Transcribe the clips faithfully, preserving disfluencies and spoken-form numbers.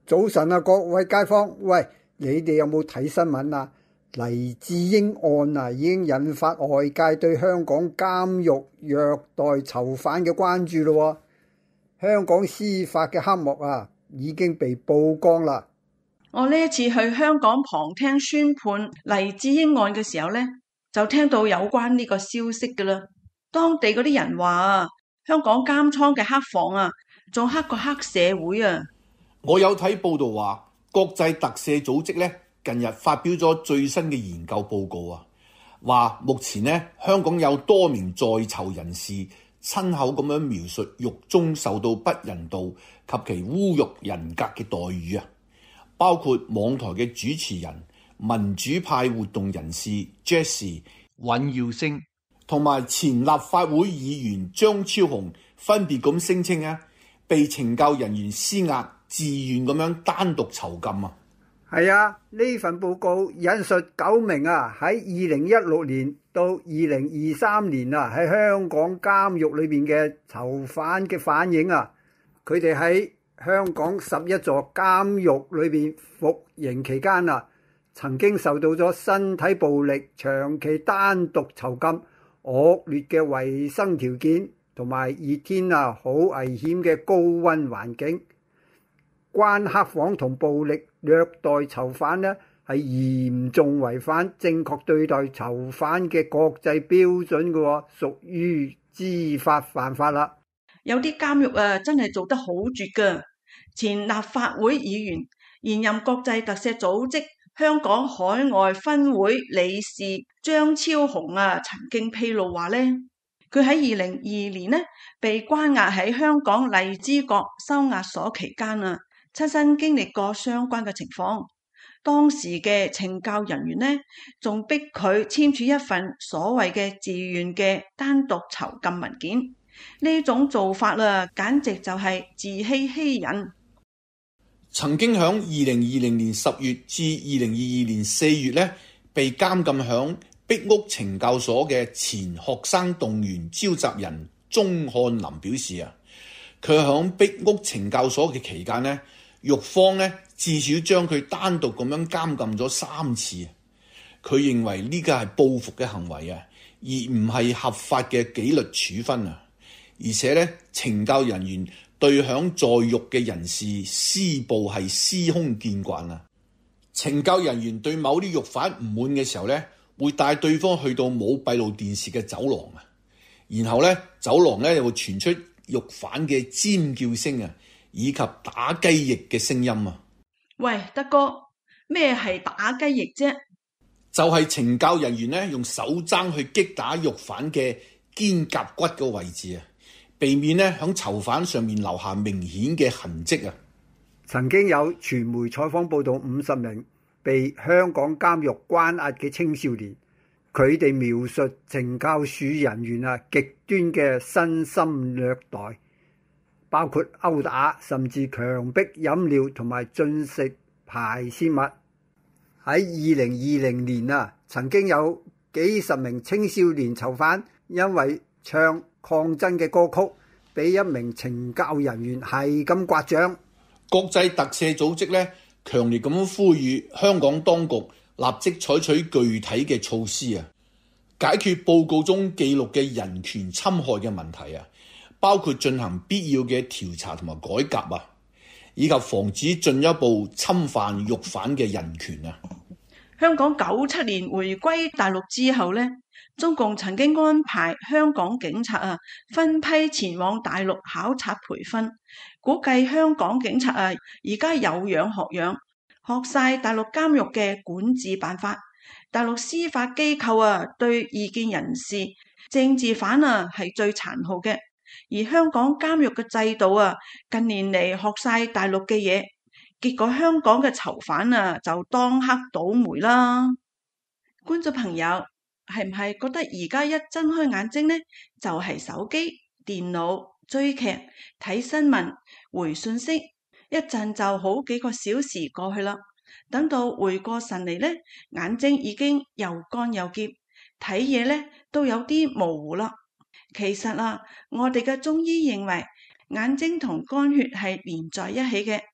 早晨啊，各位街坊，喂，你哋有冇睇新聞啊？黎智英案啊，已經引發外界對香港監獄虐待囚犯嘅關注咯。香港司法嘅黑幕啊，已經被曝光啦。 我呢一次去香港旁聽宣判黎智英案嘅時候呢，就聽到有關呢個消息噶啦。當地嗰啲人話啊，香港監倉嘅黑房啊，仲黑過黑社會啊。 我有睇報道話，國際特赦組織咧近日發表咗最新嘅研究報告啊，話目前咧香港有多名在囚人士親口咁樣描述獄中受到不人道及其侮辱人格嘅待遇啊，包括網台嘅主持人、民主派活動人士 Jesse 尹耀星同埋前立法會議員張超雄分別咁聲稱啊，被懲教人員施壓，自願咁樣單獨囚禁啊！ 係啊，呢份報告引述九名啊喺二零一六年到二零二三年啊喺香港監獄裏邊嘅囚犯嘅反應啊，佢哋喺香港十一座監獄裏邊服刑期間啊，曾經受到咗身體暴力、長期單獨囚禁、惡劣嘅衛生條件同埋熱天啊好危險嘅高溫環境。關黑房同暴力虐待囚犯呢，係嚴重違反正確對待囚犯嘅國際標準嘅，屬於知法犯法啦。 有啲監獄啊，真係做得好絕噶。前立法會議員、現任國際特赦組織香港海外分會理事張超雄啊，曾經披露話呢，佢喺二零二二年呢被關押喺香港荔枝角收押所期間啊，親身經歷過相關嘅情況，當時嘅懲教人員呢，仲逼佢簽署一份所謂嘅自願嘅單獨囚禁文件。呢種做法啊，簡直就係自欺欺人。 曾經響二零二零年十月至二零二二年四月呢，被監禁響壁屋懲教所嘅前學生動員召集人鍾漢林表示啊，佢響壁屋懲教所嘅期間呢，獄方呢至少將佢單獨咁樣監禁咗三次，佢認為呢個係報復嘅行為啊，而唔係合法嘅紀律處分啊。而且呢，懲教人員對響在獄嘅人士施暴係司空見慣啊。懲教人員對某啲獄犯唔滿嘅時候呢，會帶對方去到冇閉路電視嘅走廊啊，然後呢，走廊呢又會傳出獄犯嘅尖叫聲啊，以及打雞翼嘅聲音啊！ 喂，德哥，咩係打雞翼啫？ 就係懲教人員咧用手踭去擊打獄犯嘅肩胛骨個位置啊，避免咧響囚犯上面留下明顯嘅痕跡啊！ 曾經有傳媒採訪報道五十名被香港監獄關押嘅青少年，佢哋描述懲教署人員啊極端嘅身心虐待，包括毆打，甚至強迫飲料同埋進食排泄物。喺二零二零年啊，曾經有幾十名青少年囚犯因為唱抗爭嘅歌曲，俾一名懲教人員係咁刮掌。 國際特赦組織咧，強烈咁呼籲香港當局立即採取具體嘅措施啊，解決報告中記錄嘅人權侵害嘅問題啊，包括進行必要嘅調查同埋改革啊，以及防止進一步侵犯獄犯嘅人權啊。 香港九七年回歸大陸之後呢，中共曾經安排香港警察啊分批前往大陸考察培訓，估計香港警察啊而家有樣學樣，學晒大陸監獄嘅管治辦法。大陸司法機構啊對異見人士、政治犯啊係最殘酷嘅，而香港監獄嘅制度啊近年嚟學晒大陸嘅嘢，結果香港嘅囚犯啊就當黑倒霉啦。觀眾朋友，係唔係覺得而家一睜開眼睛呢，就係手機、電腦、追劇、睇新聞、回信息，一陣就好幾個小時過去啦。等到回過神嚟呢，眼睛已經又乾又澀，睇嘢呢都有啲模糊啦。其實啊，我哋嘅中醫認為眼睛同肝血係連在一起嘅。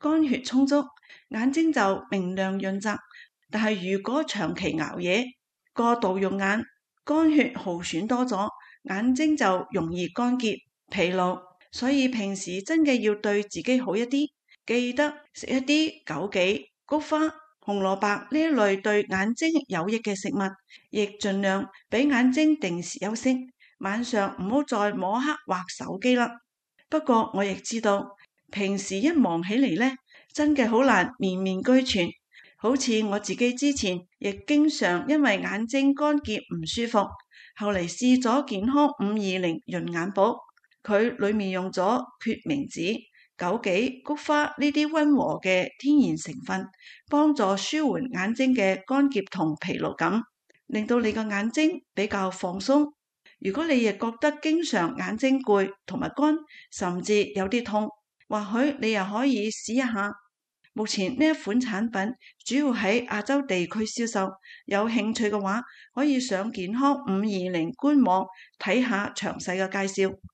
肝血充足，眼睛就明亮潤澤。但係如果長期熬夜、過度用眼，肝血耗損多咗，眼睛就容易乾澀、疲勞。所以平時真嘅要對自己好一啲，記得食一啲枸杞、菊花、紅蘿蔔呢一類對眼睛有益嘅食物，亦盡量俾眼睛定時休息。晚上唔好再摸黑劃手機啦。不過我亦知道，平時一忙起嚟呢，真嘅好難面面俱全。好似我自己之前亦經常因為眼睛乾澀唔舒服，後嚟試咗健康五二零潤眼寶，佢裏面用咗決明子、枸杞、菊花呢啲溫和嘅天然成分，幫助舒緩眼睛嘅乾澀同疲勞感，令到你個眼睛比較放鬆。如果你亦覺得經常眼睛攰同埋乾，甚至有啲痛，或許你又可以試一下。目前呢一款產品主要喺亞洲地區銷售，有興趣嘅話可以上健康五二零官網睇下詳細嘅介紹。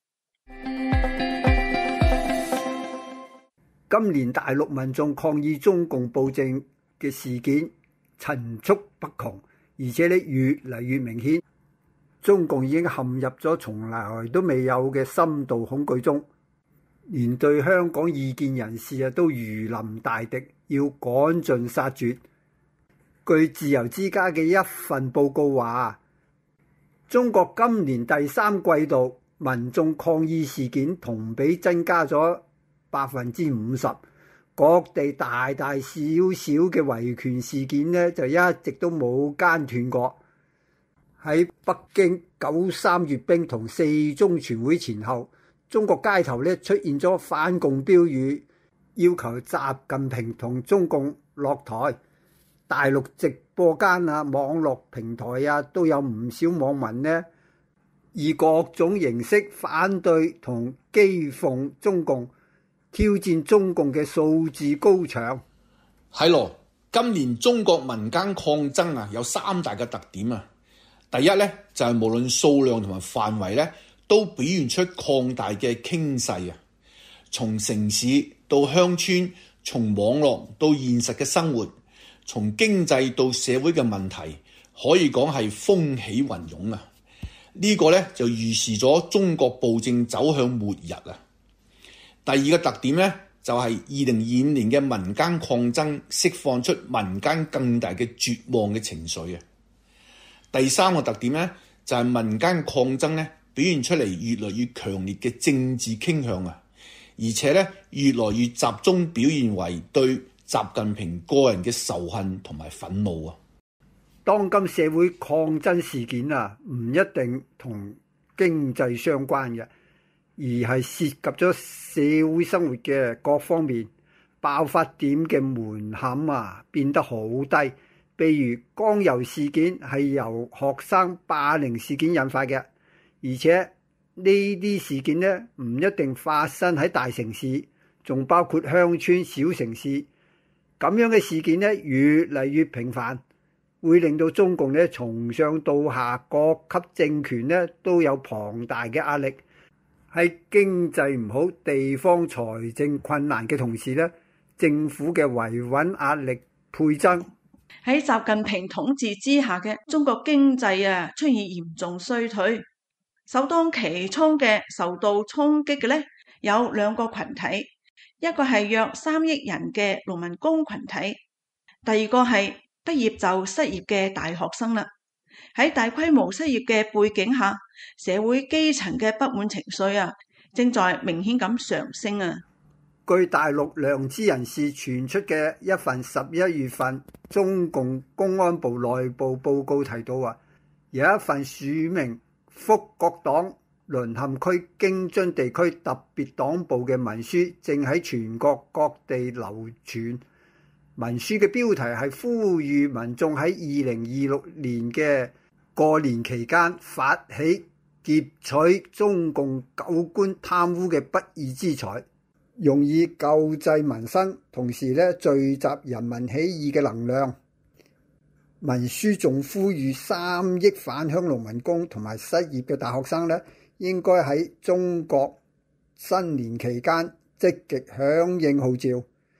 今年大陸民眾抗議中共暴政嘅事件層出不窮，而且咧越嚟越明顯。中共已經陷入咗從來都未有嘅深度恐懼中，連對香港異見人士啊都如臨大敵，要趕盡殺絕。據自由之家嘅一份報告話，中國今年第三季度民眾抗議事件同比增加咗百分之五十，各地大大小小嘅維權事件呢，就一直都冇間斷過。喺北京九三閱兵同四中全會前後，中國街頭咧出現咗反共標語，要求習近平同中共落台。大陸直播間啊、網絡平台啊，都有唔少網民呢，以各種形式反對同譏諷中共，挑戰中共嘅數字高牆。 係咯，今年中國民間抗爭啊，有三大嘅特點啊。第一咧就係、是、無論數量同埋範圍咧，都表現出擴大嘅傾勢啊！從城市到鄉村，從網絡到現實嘅生活，從經濟到社會嘅問題，可以講係風起雲湧啊！呢、這個咧就預示咗中國暴政走向末日啊！第二個特點咧就係二零二五年嘅民間抗爭釋放出民間更大嘅絕望嘅情緒啊！第三個特點咧，就係民間抗爭咧表現出嚟越來越強烈嘅政治傾向啊，而且咧越來越集中表現為對習近平個人嘅仇恨同埋憤怒啊。 當今社會抗爭事件啊，唔一定同經濟相關嘅，而係涉及咗社會生活嘅各方面，爆發點嘅門檻啊變得好低。譬如江油事件係由學生霸凌事件引發嘅，而且呢啲事件呢唔一定發生喺大城市，仲包括鄉村小城市。咁樣嘅事件呢越嚟越頻繁，會令到中共呢從上到下各級政權呢都有龐大嘅壓力。喺經濟唔好、地方財政困難嘅同時呢，政府嘅維穩壓力倍增。 喺習近平統治之下嘅中國經濟啊出現嚴重衰退，首當其衝嘅受到衝擊嘅呢有兩個群體，一個係約三億人嘅農民工群體，第二個係畢業就失業嘅大學生啦。喺大規模失業嘅背景下，社會基層嘅不滿情緒啊正在明顯咁上升啊。 據大陸良知人士傳出嘅一份十一月份中共公安部內部報告提到啊，有一份署名福國黨淪陷區京津地區特別黨部嘅文書正喺全國各地流傳。文書嘅標題係呼籲民眾喺二零二六年嘅過年期間發起劫取中共狗官貪污嘅不義之財，用以救濟民生，同時咧聚集人民起義嘅能量。文書仲呼籲三億返鄉農民工同埋失業嘅大學生咧，應該喺中國新年期間積極響應號召，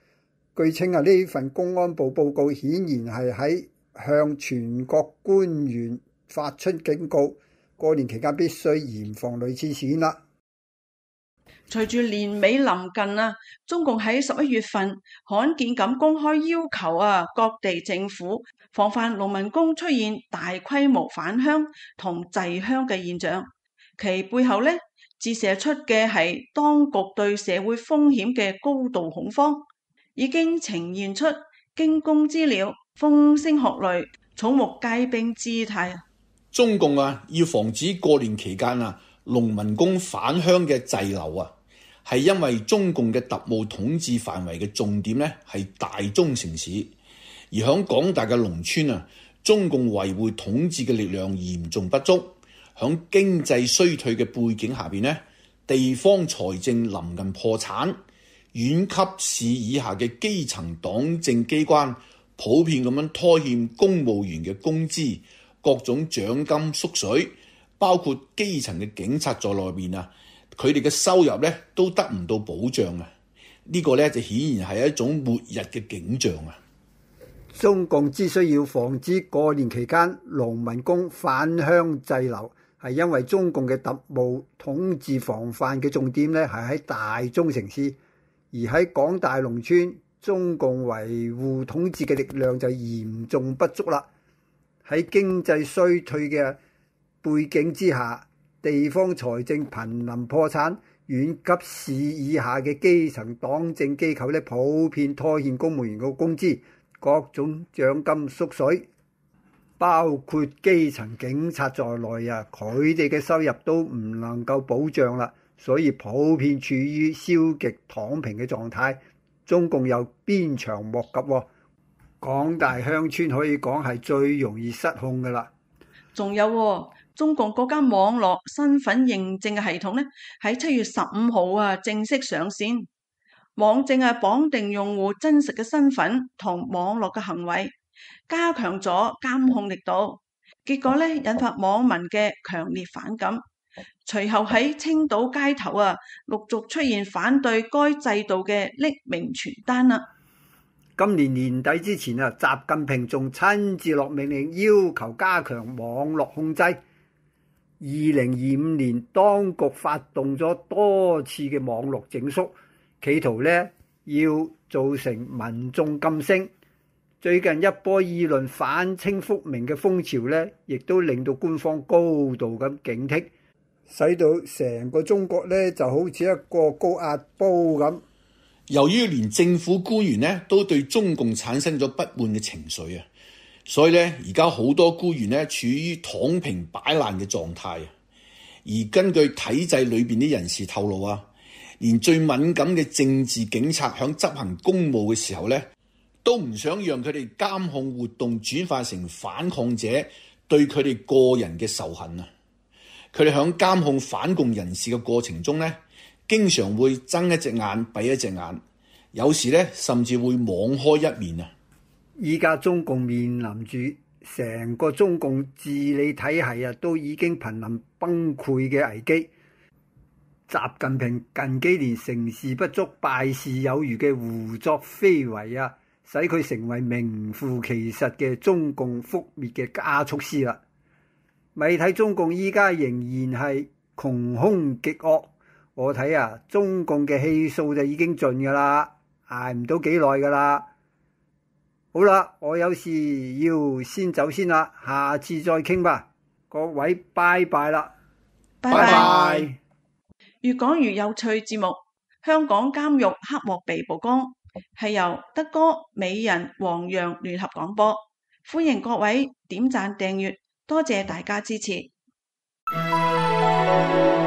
據稱啊，呢份公安部報告顯然係喺向全國官員發出警告，過年期間必須嚴防類似事件啦。 隨住年尾臨近啊，中共喺十一月份罕見咁公開要求啊各地政府防範農民工出現大規模返鄉同滯鄉嘅現象，其背後呢，折射出嘅係當局對社會風險嘅高度恐慌，已經呈現出驚弓之鳥、風聲鶴唳、草木皆兵姿態。 中共啊，要防止過年期間啊農民工返鄉嘅滯留啊，係因為中共嘅特務統治範圍嘅重點咧係大中城市，而響廣大嘅農村啊，中共維護統治嘅力量嚴重不足。響經濟衰退嘅背景下邊咧，地方財政臨近破產，縣級市以下嘅基層黨政機關普遍咁樣拖欠公務員嘅工資，各種獎金縮水，包括基層嘅警察在內邊啊，佢哋嘅收入咧都得唔到保障啊！呢、這個咧就顯然係一種末日嘅景象啊！ 中共之所以要防止過年期間農民工返鄉滯留，係因為中共嘅特務統治防範嘅重點咧係喺大中城市，而喺廣大農村，中共維護統治嘅力量就嚴重不足啦。喺經濟衰退嘅背景之下，地方財政瀕臨破產，縣級市以下嘅基層黨政機構咧普遍拖欠公務員嘅工資，各種獎金縮水，包括基層警察在內啊，佢哋嘅收入都唔能夠保障啦，所以普遍處於消極躺平嘅狀態。中共又鞭長莫及喎，廣大鄉村可以講係最容易失控噶啦。 仲有、哦、中共國家網絡身份認證嘅系統咧，喺七月十五號啊正式上線，網證啊綁定用戶真實嘅身份同網絡嘅行為，加強咗監控力度，結果咧引發網民嘅強烈反感。隨後喺青島街頭啊，陸續出現反對該制度嘅匿名傳單啦。 今年年底之前啊，習近平仲親自落命令要求加強網絡控制。二零二五年，當局發動咗多次嘅網絡整肅，企圖咧要造成民眾噤聲。最近一波議論反清復明嘅風潮咧，亦都令到官方高度咁警惕，使到成個中國咧就好似一個高壓煲咁。 由於連政府官員咧都對中共產生咗不滿嘅情緒啊，所以咧而家好多官員咧處於躺平擺爛嘅狀態啊。而根據體制裏邊啲人士透露啊，連最敏感嘅政治警察響執行公務嘅時候咧，都唔想讓佢哋監控活動轉化成反抗者對佢哋個人嘅仇恨啊。佢哋響監控反共人士嘅過程中咧，經常會睜一隻眼閉一隻眼，有時咧甚至會網開一面啊！ 依家中共面臨住成個中共治理體系啊，都已經瀕臨崩潰嘅危機。習近平近幾年成事不足敗事有餘嘅胡作非為啊，使佢成為名副其實嘅中共覆滅嘅加速師啦。咪睇中共依家仍然係窮兇極惡，我睇啊，中共嘅氣數就已經盡噶啦，捱唔到幾耐噶啦。好啦，我有事要先走先啦，下次再傾吧。各位拜拜啦， 拜拜。越講越有趣節目，香港監獄黑幕被曝光，係由德哥、美人、黃洋聯合廣播，歡迎各位點讚訂閱，多謝大家支持。